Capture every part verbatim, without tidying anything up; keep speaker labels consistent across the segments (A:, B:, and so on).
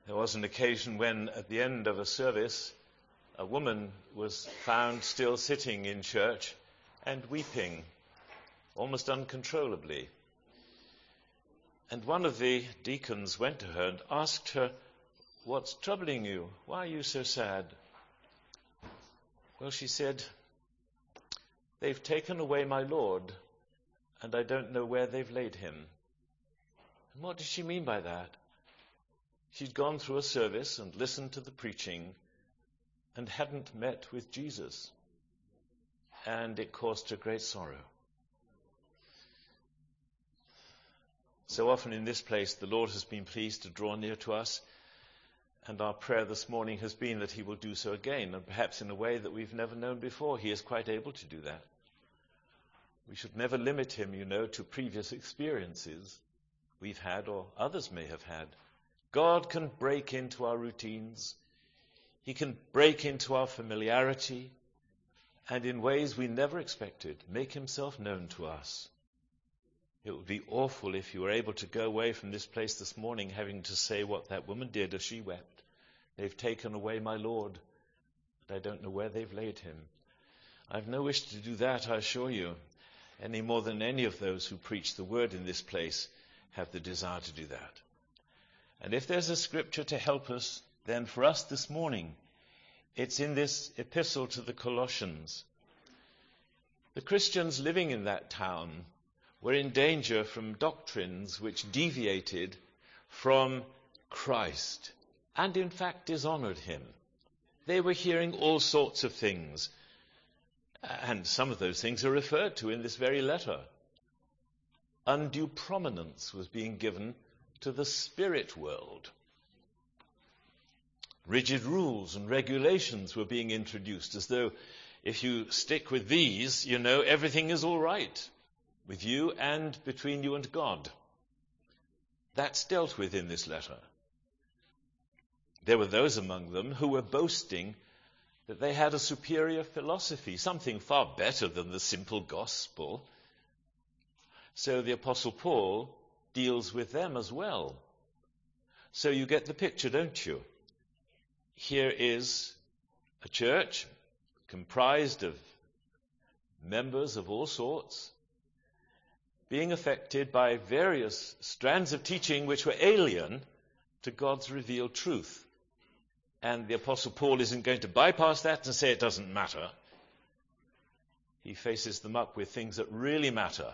A: There was an occasion when, at the end of a service, a woman was found still sitting in church and weeping, almost uncontrollably. And one of the deacons went to her and asked her, "What's troubling you? Why are you so sad?" Well, she said, "They've taken away my Lord, and I don't know where they've laid him." And what did she mean by that? She'd gone through a service and listened to the preaching and hadn't met with Jesus. And it caused her great sorrow. So often in this place, the Lord has been pleased to draw near to us. And our prayer this morning has been that he will do so again, and perhaps in a way that we've never known before. He is quite able to do that. We should never limit him, you know, to previous experiences we've had or others may have had. God can break into our routines. He can break into our familiarity and in ways we never expected, make himself known to us. It would be awful if you were able to go away from this place this morning having to say what that woman did as she wept. "They've taken away my Lord, and I don't know where they've laid him." I've no wish to do that, I assure you, any more than any of those who preach the word in this place have the desire to do that. And if there's a scripture to help us, then for us this morning, it's in this epistle to the Colossians. The Christians living in that town were in danger from doctrines which deviated from Christ and in fact dishonored him. They were hearing all sorts of things, and some of those things are referred to in this very letter. Undue prominence was being given to the spirit world. Rigid rules and regulations were being introduced, as though if you stick with these, you know, everything is all right with you and between you and God. That's dealt with in this letter. There were those among them who were boasting that they had a superior philosophy, something far better than the simple gospel. So the Apostle Paul deals with them as well. So you get the picture, don't you? Here is a church comprised of members of all sorts, being affected by various strands of teaching which were alien to God's revealed truth. And the Apostle Paul isn't going to bypass that and say it doesn't matter. He faces them up with things that really matter.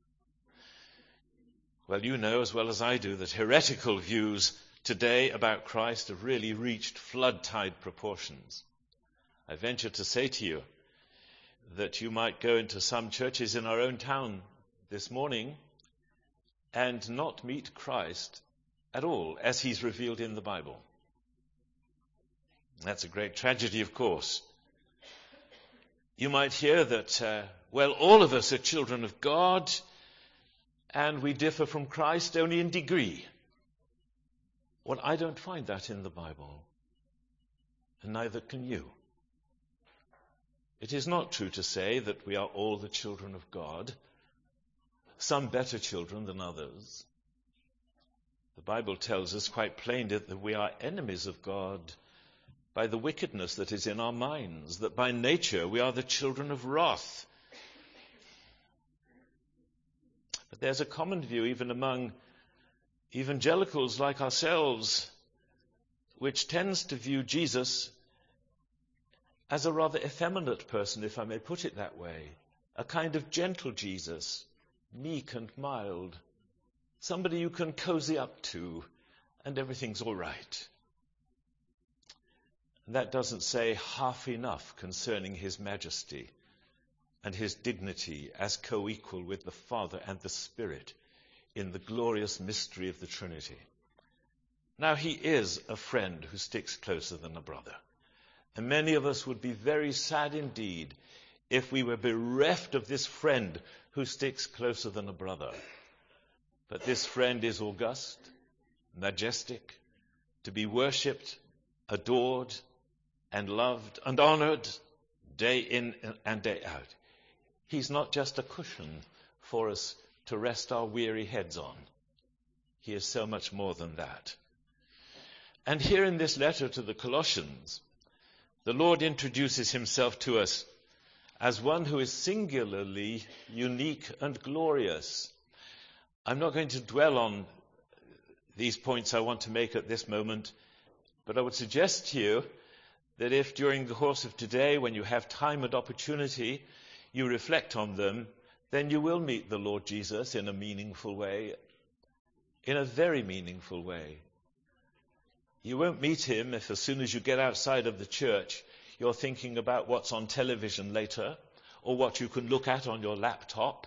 A: Well, you know as well as I do that heretical views today about Christ have really reached flood-tide proportions. I venture to say to you that you might go into some churches in our own town this morning and not meet Christ at all as he's revealed in the Bible. That's a great tragedy, of course. You might hear that, uh, well, all of us are children of God, and we differ from Christ only in degree. Well, I don't find that in the Bible, and neither can you. It is not true to say that we are all the children of God, some better children than others. The Bible tells us quite plainly that we are enemies of God by the wickedness that is in our minds, that by nature we are the children of wrath. But there's a common view even among evangelicals like ourselves, which tends to view Jesus as a rather effeminate person, if I may put it that way, a kind of gentle Jesus, meek and mild, somebody you can cozy up to, and everything's all right. And that doesn't say half enough concerning his majesty and his dignity as co-equal with the Father and the Spirit in the glorious mystery of the Trinity. Now, he is a friend who sticks closer than a brother. And many of us would be very sad indeed if we were bereft of this friend who sticks closer than a brother. But this friend is august, majestic, to be worshipped, adored, and loved, and honored day in and day out. He's not just a cushion for us to rest our weary heads on. He is so much more than that. And here in this letter to the Colossians, the Lord introduces himself to us as one who is singularly unique and glorious. I'm not going to dwell on these points I want to make at this moment, but I would suggest to you that if during the course of today, when you have time and opportunity, you reflect on them, then you will meet the Lord Jesus in a meaningful way, in a very meaningful way. You won't meet him if as soon as you get outside of the church, you're thinking about what's on television later, or what you can look at on your laptop,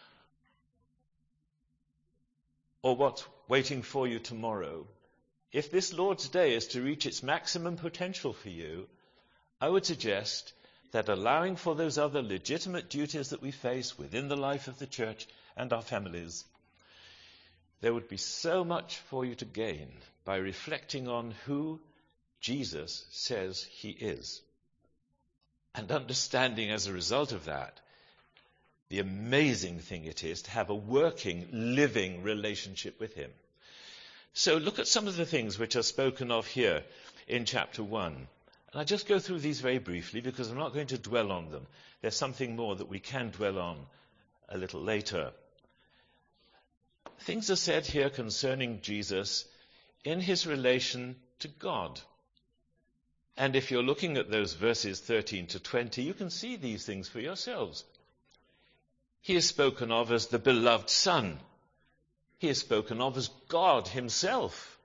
A: or what's waiting for you tomorrow. If this Lord's Day is to reach its maximum potential for you, I would suggest that allowing for those other legitimate duties that we face within the life of the church and our families, there would be so much for you to gain by reflecting on who Jesus says he is, and understanding as a result of that the amazing thing it is to have a working, living relationship with him. So look at some of the things which are spoken of here in chapter one. And I'll just go through these very briefly because I'm not going to dwell on them. There's something more that we can dwell on a little later. Things are said here concerning Jesus in his relation to God. And if you're looking at those verses thirteen to twenty, you can see these things for yourselves. He is spoken of as the beloved Son. He is spoken of as God himself.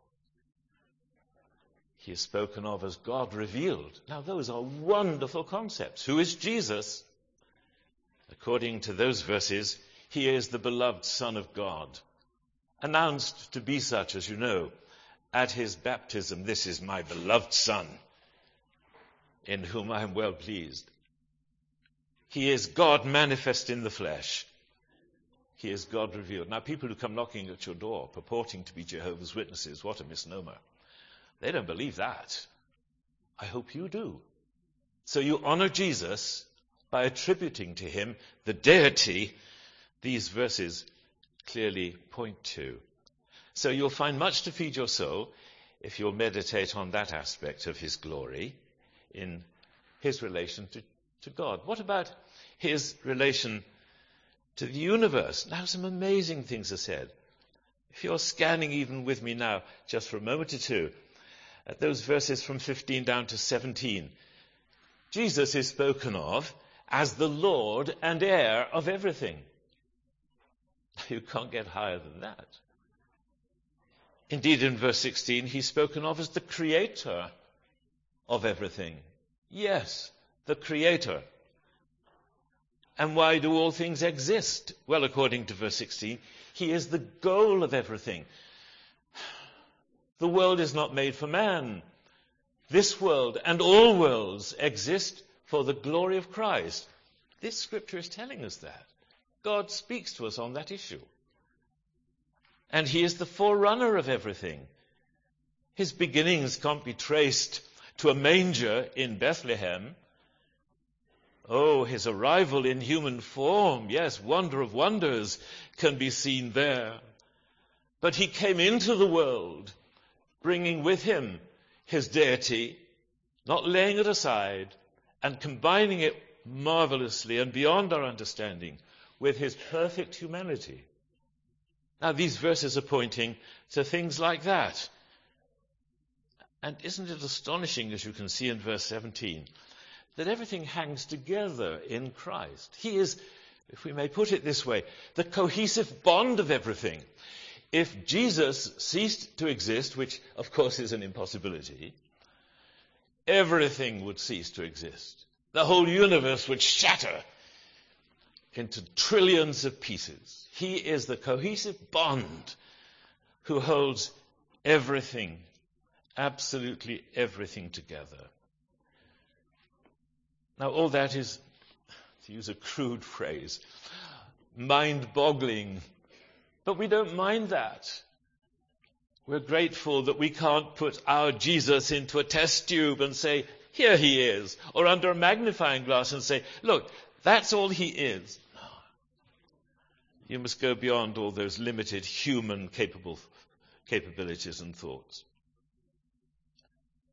A: He is spoken of as God revealed. Now, those are wonderful concepts. Who is Jesus? According to those verses, he is the beloved Son of God, announced to be such, as you know, at his baptism. This is my beloved Son, in whom I am well pleased. He is God manifest in the flesh. He is God revealed. Now, people who come knocking at your door purporting to be Jehovah's Witnesses, what a misnomer. They don't believe that. I hope you do. So you honor Jesus by attributing to him the deity these verses clearly point to. So you'll find much to feed your soul if you'll meditate on that aspect of his glory in his relation to, to God. What about his relation to the universe? Now, some amazing things are said. If you're scanning even with me now, just for a moment or two, at those verses from fifteen down to seventeen, Jesus is spoken of as the Lord and heir of everything. You can't get higher than that. Indeed, in verse sixteen, he's spoken of as the creator of everything. Yes, the creator. And why do all things exist? Well, according to verse sixteen, he is the goal of everything. The world is not made for man. This world and all worlds exist for the glory of Christ. This scripture is telling us that. God speaks to us on that issue. And he is the forerunner of everything. His beginnings can't be traced to a manger in Bethlehem. Oh, his arrival in human form, yes, wonder of wonders can be seen there. But he came into the world, bringing with him his deity, not laying it aside, and combining it marvelously and beyond our understanding with his perfect humanity. Now, these verses are pointing to things like that. And isn't it astonishing, as you can see in verse seventeen, that everything hangs together in Christ? He is, if we may put it this way, the cohesive bond of everything. If Jesus ceased to exist, which of course is an impossibility, everything would cease to exist. The whole universe would shatter into trillions of pieces. He is the cohesive bond who holds everything, absolutely everything together. Now, all that is, to use a crude phrase, mind-boggling. But we don't mind that. We're grateful that we can't put our Jesus into a test tube and say, here he is, or under a magnifying glass and say, look, that's all he is. No. You must go beyond all those limited human capable capabilities and thoughts.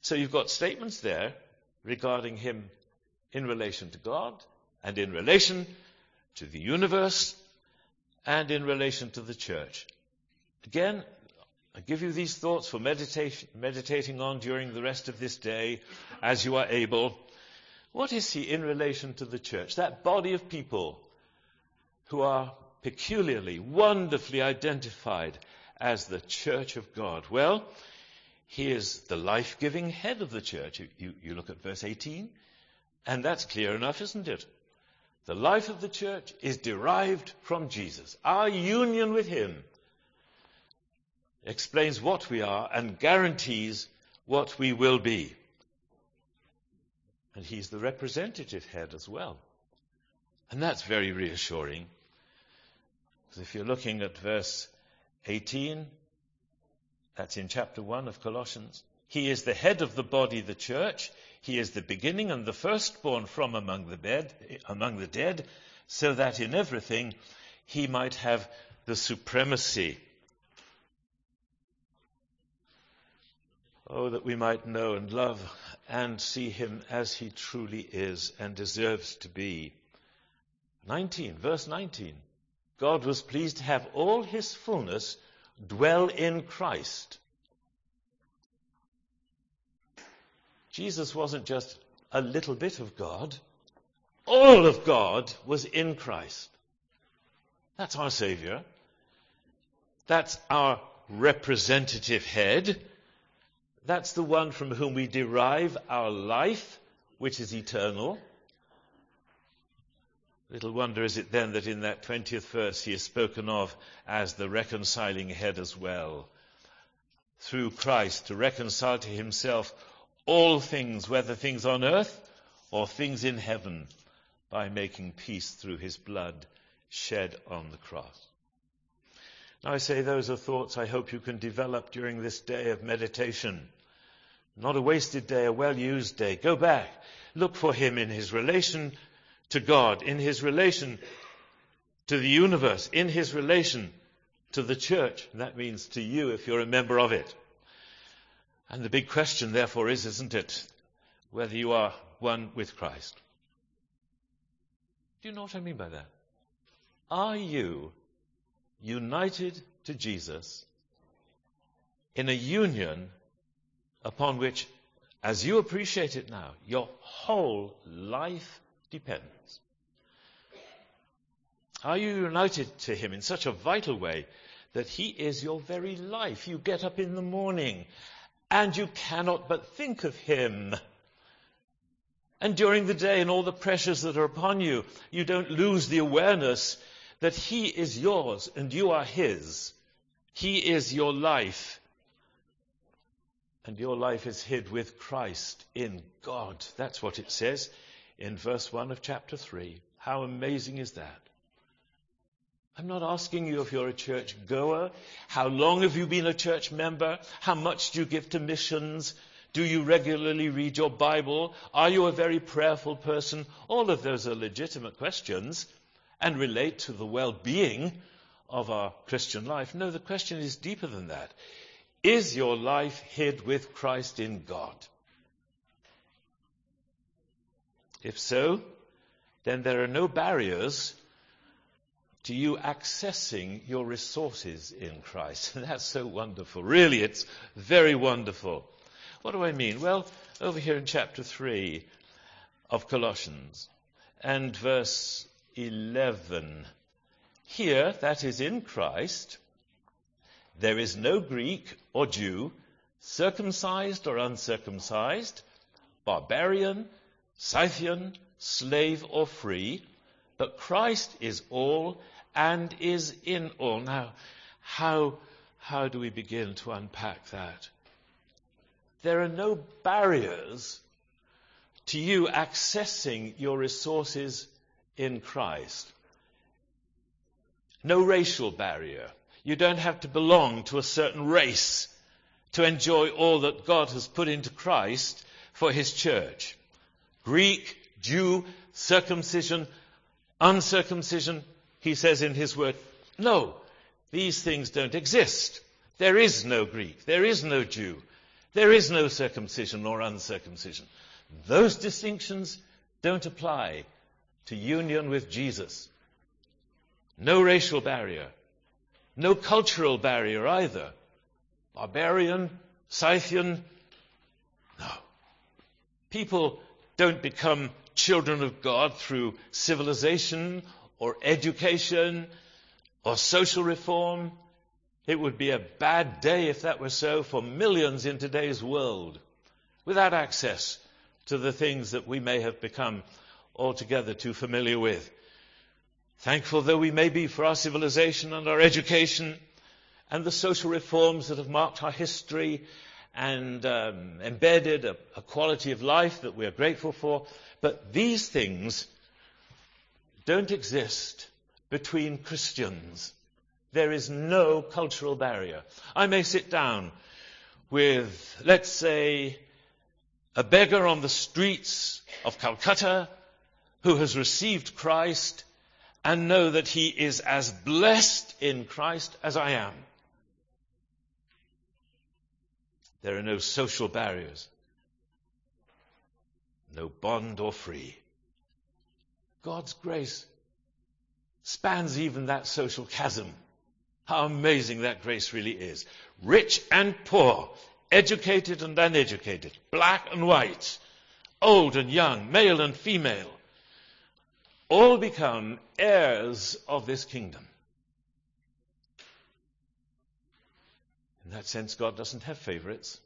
A: So you've got statements there regarding him in relation to God and in relation to the universe and in relation to the church. Again, I give you these thoughts for meditation, meditating on during the rest of this day as you are able. What is he in relation to the church? That body of people who are peculiarly, wonderfully identified as the church of God. Well, he is the life-giving head of the church. You, you, you look at verse eighteen, and that's clear enough, isn't it? The life of the church is derived from Jesus. Our union with him explains what we are and guarantees what we will be. And he's the representative head as well. And that's very reassuring. Because if you're looking at verse eighteen, that's in chapter one of Colossians. He is the head of the body, the church. He is the beginning and the firstborn from among the bed, among the dead, so that in everything he might have the supremacy. Oh, that we might know and love and see him as he truly is and deserves to be. nineteen, verse nineteen. God was pleased to have all his fullness dwell in Christ. Jesus wasn't just a little bit of God. All of God was in Christ. That's our Savior. That's our representative head. That's the one from whom we derive our life, which is eternal. Little wonder is it then that in that twentieth verse he is spoken of as the reconciling head as well. Through Christ to reconcile to himself all things, whether things on earth or things in heaven, by making peace through his blood shed on the cross. Now I say those are thoughts I hope you can develop during this day of meditation. Not a wasted day, a well-used day. Go back. Look for him in his relation to God, in his relation to the universe, in his relation to the church. That means to you if you're a member of it. And the big question, therefore, is, isn't it, whether you are one with Christ? Do you know what I mean by that? Are you united to Jesus in a union upon which, as you appreciate it now, your whole life depends? Are you united to him in such a vital way that he is your very life? You get up in the morning and you cannot but think of him. And during the day and all the pressures that are upon you, you don't lose the awareness that he is yours and you are his. He is your life. And your life is hid with Christ in God. That's what it says in verse one of chapter three. How amazing is that? I'm not asking you if you're a church goer. How long have you been a church member? How much do you give to missions? Do you regularly read your Bible? Are you a very prayerful person? All of those are legitimate questions and relate to the well-being of our Christian life. No, the question is deeper than that. Is your life hid with Christ in God? If so, then there are no barriers to you accessing your resources in Christ. And that's so wonderful. Really, it's very wonderful. What do I mean? Well, over here in chapter three of Colossians and verse eleven. Here, that is in Christ, there is no Greek or Jew, circumcised or uncircumcised, barbarian, Scythian, slave or free, but Christ is all and is in all. Now, how, how do we begin to unpack that? There are no barriers to you accessing your resources in Christ. No racial barrier. You don't have to belong to a certain race to enjoy all that God has put into Christ for his church. Greek, Jew, circumcision, uncircumcision, he says in his word, no, these things don't exist. There is no Greek, there is no Jew, There is no circumcision or uncircumcision. Those distinctions don't apply to union with Jesus. No racial barrier. No cultural barrier either. Barbarian, Scythian, no. People don't become children of God through civilization or education or social reform. It would be a bad day if that were so for millions in today's world, without access to the things that we may have become altogether too familiar with. Thankful though we may be for our civilization and our education and the social reforms that have marked our history and um, embedded a, a quality of life that we are grateful for, but these things don't exist between Christians. There is no cultural barrier. I may sit down with, let's say, a beggar on the streets of Calcutta who has received Christ and know that he is as blessed in Christ as I am. There are no social barriers, no bond or free. God's grace spans even that social chasm. How amazing that grace really is. Rich and poor, educated and uneducated, black and white, old and young, male and female, all become heirs of this kingdom. In that sense, God doesn't have favorites.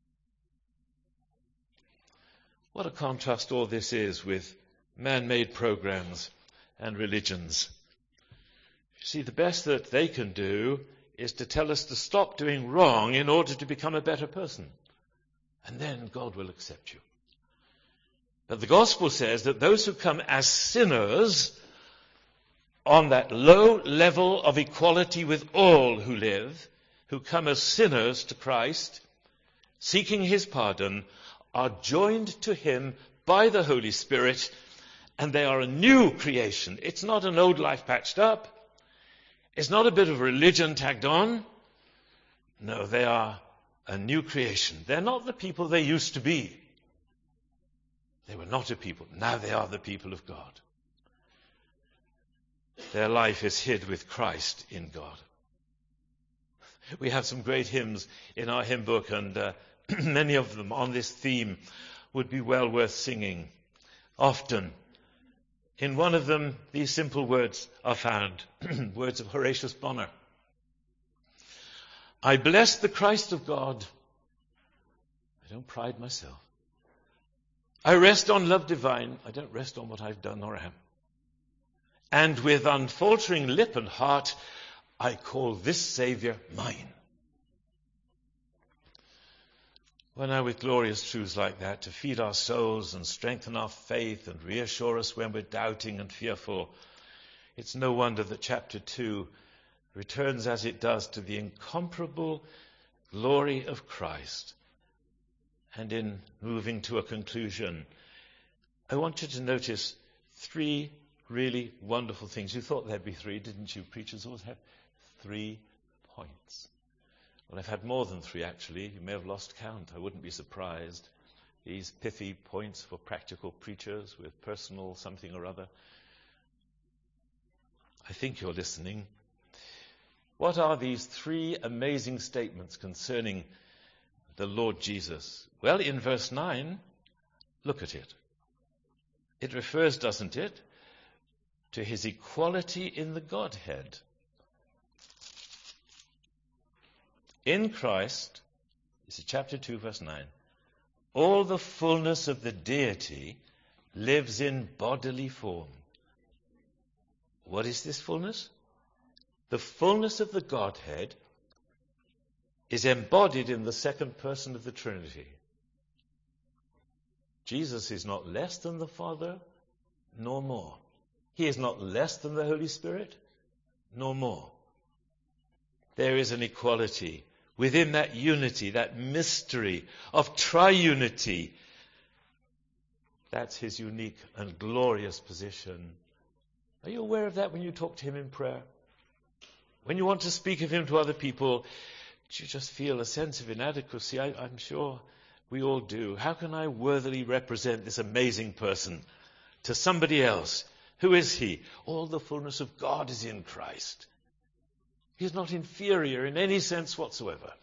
A: What a contrast all this is with man-made programs and religions. You see, the best that they can do is to tell us to stop doing wrong in order to become a better person. And then God will accept you. But the gospel says that those who come as sinners on that low level of equality with all who live, who come as sinners to Christ, seeking his pardon, are joined to him by the Holy Spirit, and they are a new creation. It's not an old life patched up. It's not a bit of religion tagged on. No, they are a new creation. They're not the people they used to be. They were not a people. Now they are the people of God. Their life is hid with Christ in God. We have some great hymns in our hymn book, and uh, many of them on this theme would be well worth singing. Often, in one of them, these simple words are found, words of Horatius Bonar. I bless the Christ of God. I don't pride myself. I rest on love divine. I don't rest on what I've done or am. And with unfaltering lip and heart, I call this Saviour mine. Well, now with glorious truths like that to feed our souls and strengthen our faith and reassure us when we're doubting and fearful, it's no wonder that chapter two returns as it does to the incomparable glory of Christ. And in moving to a conclusion, I want you to notice three really wonderful things. You thought there'd be three, didn't you? Preachers always have three points. Well, I've had more than three, actually. You may have lost count. I wouldn't be surprised. These pithy points for practical preachers with personal something or other. I think you're listening. What are these three amazing statements concerning the Lord Jesus? Well, in verse nine, look at it. It refers, doesn't it, to his equality in the Godhead. In Christ, this is chapter two, verse nine, all the fullness of the deity lives in bodily form. What is this fullness? The fullness of the Godhead is embodied in the second person of the Trinity. Jesus is not less than the Father, nor more. He is not less than the Holy Spirit, nor more. There is an equality within that unity, that mystery of triunity. That's his unique and glorious position. Are you aware of that when you talk to him in prayer? When you want to speak of him to other people, Do you just feel a sense of inadequacy? I, I'm sure we all do. How can I worthily represent this amazing person to somebody else? Who is he? All the fullness of God is in Christ. He is not inferior in any sense whatsoever.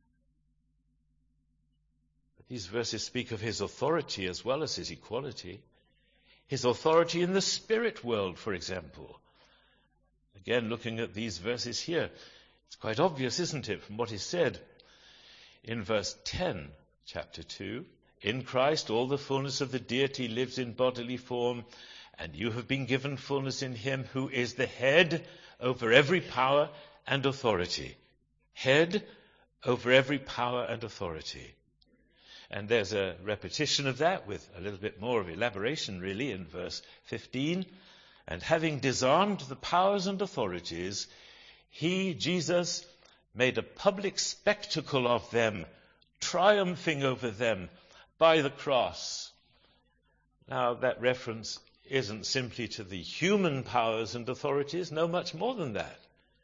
A: But these verses speak of his authority as well as his equality. His authority in the spirit world, for example. Again, looking at these verses here, it's quite obvious, isn't it, from what is said in verse ten, chapter two. In Christ all the fullness of the deity lives in bodily form, and you have been given fullness in him who is the head over every power and authority. Head over every power and authority. And there's a repetition of that with a little bit more of elaboration really in verse fifteen. And having disarmed the powers and authorities, he, Jesus, made a public spectacle of them, triumphing over them by the cross. Now that reference isn't simply to the human powers and authorities, no, much more than that.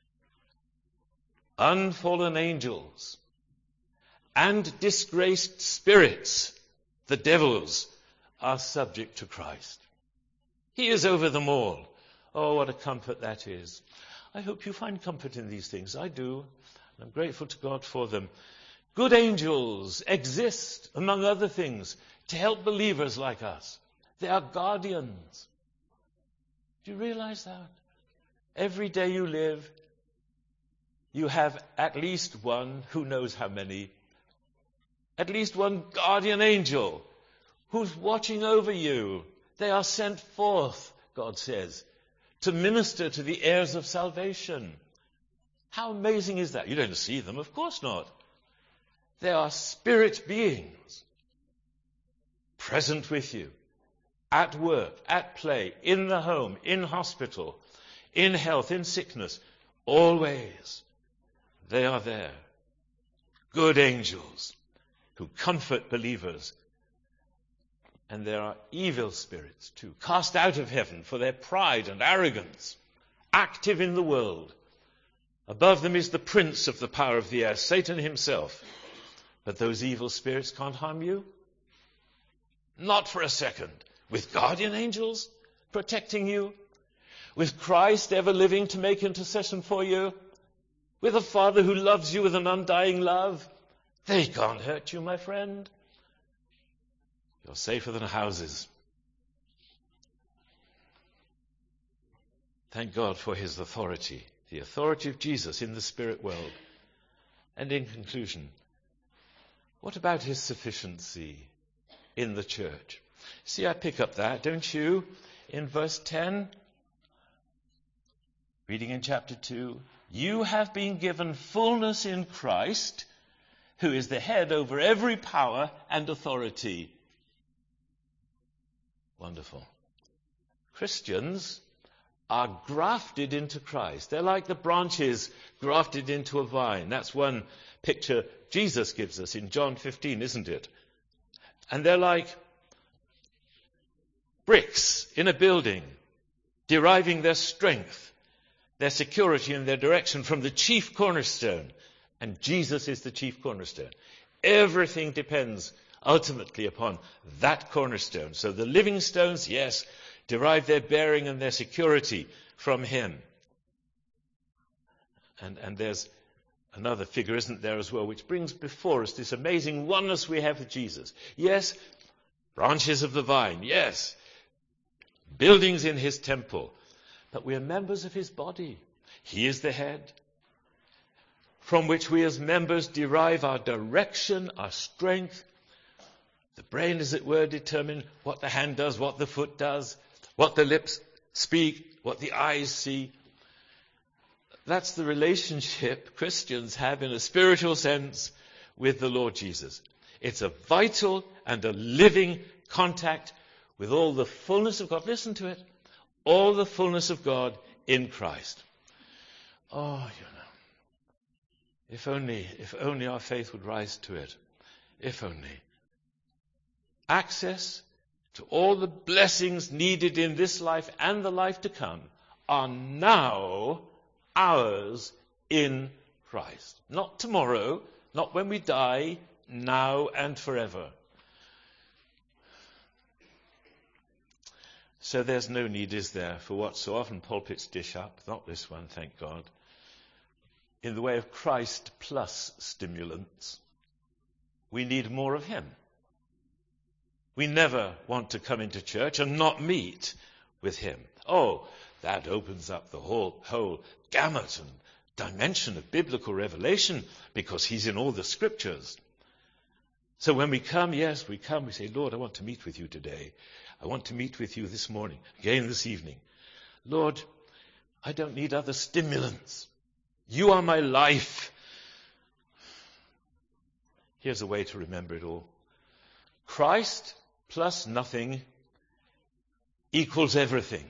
A: Unfallen angels and disgraced spirits, the devils, are subject to Christ. He is over them all. Oh, what a comfort that is. I hope you find comfort in these things. I do. And I'm grateful to God for them. Good angels exist, among other things, to help believers like us. They are guardians. Do you realize that? Every day you live, you have at least one, who knows how many, at least one guardian angel who's watching over you. They are sent forth, God says, to minister to the heirs of salvation. How amazing is that? You don't see them, of course not. They are spirit beings, present with you, at work, at play, in the home, in hospital, in health, in sickness, always. They are there. Good angels who comfort believers. And there are evil spirits too, cast out of heaven for their pride and arrogance, active in the world. Above them is the prince of the power of the air, Satan himself. But those evil spirits can't harm you. Not for a second. With guardian angels protecting you, with Christ ever living to make intercession for you, with a Father who loves you with an undying love, they can't hurt you, my friend. You're safer than houses. Thank God for his authority, the authority of Jesus in the spirit world. And in conclusion, what about his sufficiency in the church? See, I pick up that, don't you? In verse ten, reading in chapter two, you have been given fullness in Christ, who is the head over every power and authority. Wonderful. Christians are grafted into Christ. They're like the branches grafted into a vine. That's one picture Jesus gives us in John fifteen, isn't it? And they're like bricks in a building, deriving their strength, their security and their direction from the chief cornerstone. And Jesus is the chief cornerstone. Everything depends ultimately upon that cornerstone. So the living stones, yes, derive their bearing and their security from him. And, and there's another figure, isn't there, as well, which brings before us this amazing oneness we have with Jesus. Yes, branches of the vine, yes, buildings in his temple, but we are members of his body. He is the head, from which we as members derive our direction, our strength. The brain, as it were, determines what the hand does, what the foot does, what the lips speak, what the eyes see. That's the relationship Christians have in a spiritual sense with the Lord Jesus. It's a vital and a living contact with all the fullness of God. Listen to it. All the fullness of God in Christ. Oh, you know. If only, if only our faith would rise to it. If only. Access to all the blessings needed in this life and the life to come are now ours in Christ. Not tomorrow, not when we die, now and forever. So there's no need, is there, for what so often pulpits dish up, not this one, thank God, in the way of Christ plus stimulants. We need more of him. We never want to come into church and not meet with him. Oh, that opens up the whole, whole gamut and dimension of biblical revelation because he's in all the scriptures. So when we come, yes, we come, we say, Lord, I want to meet with you today. I want to meet with you this morning, again this evening. Lord, I don't need other stimulants. You are my life. Here's a way to remember it all. Christ plus nothing equals everything.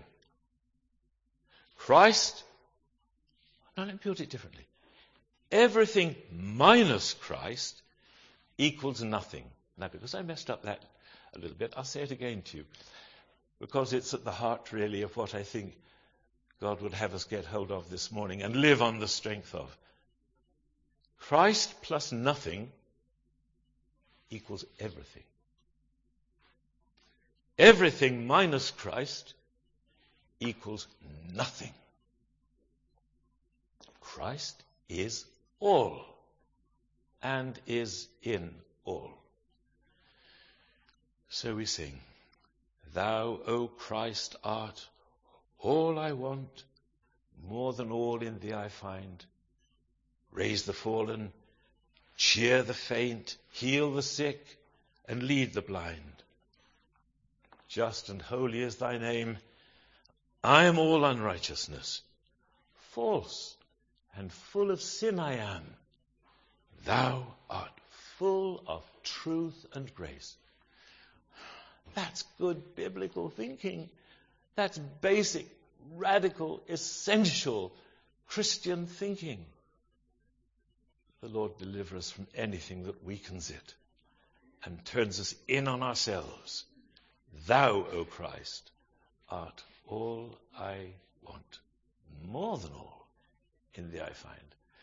A: Christ, now let me put it differently. Everything minus Christ equals nothing. Now, because I messed up that a little bit, I'll say it again to you, because it's at the heart, really, of what I think God would have us get hold of this morning and live on the strength of. Christ plus nothing equals everything. Everything minus Christ equals nothing. Christ is all and is in all. So we sing, Thou, O Christ, art all I want, more than all in thee I find. Raise the fallen, cheer the faint, heal the sick, and lead the blind. Just and holy is thy name. I am all unrighteousness. False and full of sin I am. Thou art full of truth and grace. That's good biblical thinking. That's basic, radical, essential Christian thinking. The Lord delivers us from anything that weakens it and turns us in on ourselves. Thou, O Christ, art all I want, more than all in thee I find.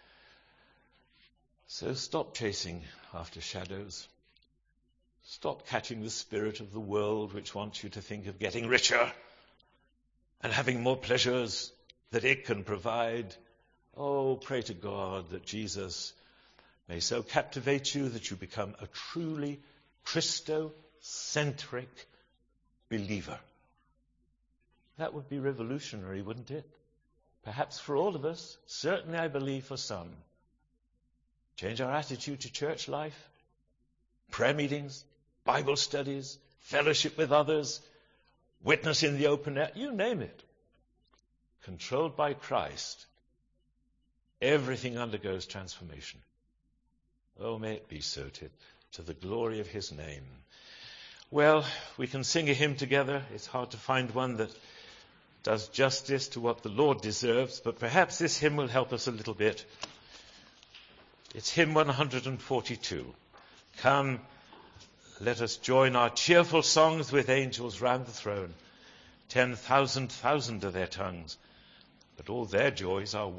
A: So stop chasing after shadows. Stop catching the spirit of the world which wants you to think of getting richer and having more pleasures that it can provide. Oh, pray to God that Jesus may so captivate you that you become a truly Christocentric believer. That would be revolutionary, wouldn't it? Perhaps for all of us, certainly I believe for some. Change our attitude to church life, prayer meetings, Bible studies, fellowship with others, witness in the open air, you name it. Controlled by Christ, everything undergoes transformation. Oh, may it be so, to, to the glory of his name. Well, we can sing a hymn together. It's hard to find one that does justice to what the Lord deserves, but perhaps this hymn will help us a little bit. It's hymn one forty-two. Come, let us join our cheerful songs with angels round the throne. Ten thousand thousand are their tongues, but all their joys are